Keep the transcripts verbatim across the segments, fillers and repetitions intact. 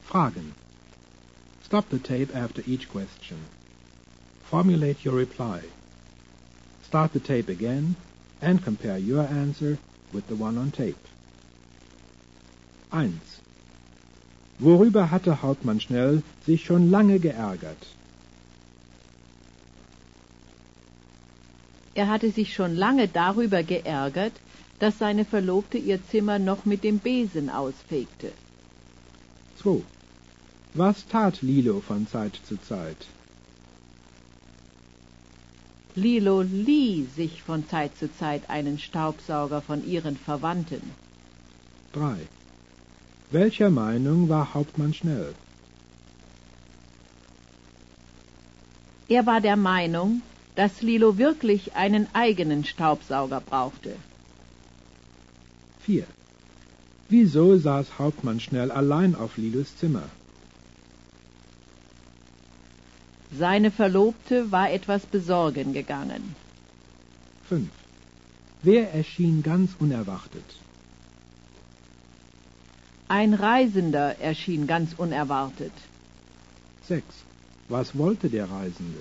Fragen. Stop the tape after each question. Formulate your reply. Start the tape again and compare your answer with the one on tape. eins. Worüber hatte Hauptmann Schnell sich schon lange geärgert? Er hatte sich schon lange darüber geärgert, dass seine Verlobte ihr Zimmer noch mit dem Besen ausfegte. zwei. Was tat Lilo von Zeit zu Zeit? Lilo lieh sich von Zeit zu Zeit einen Staubsauger von ihren Verwandten. drei. Welcher Meinung war Hauptmann Schnell? Er war der Meinung, dass Lilo wirklich einen eigenen Staubsauger brauchte. vier. Wieso saß Hauptmann Schnell allein auf Lilos Zimmer? Seine Verlobte war etwas besorgen gegangen. fünf. Wer erschien ganz unerwartet? Ein Reisender erschien ganz unerwartet. sechs. Was wollte der Reisende?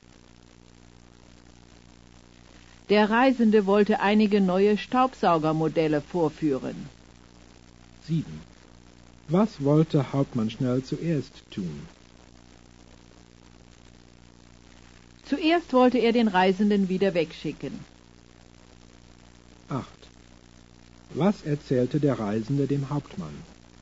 Der Reisende wollte einige neue Staubsaugermodelle vorführen. sieben. Was wollte Hauptmann Schnell zuerst tun? Zuerst wollte er den Reisenden wieder wegschicken. acht. Was erzählte der Reisende dem Hauptmann?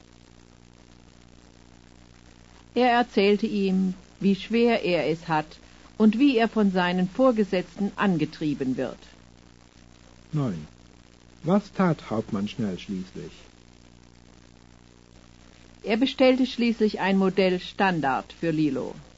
Er erzählte ihm, wie schwer er es hat und wie er von seinen Vorgesetzten angetrieben wird. neun. Was tat Hauptmann Schnell schließlich? Er bestellte schließlich ein Modell Standard für Lilo.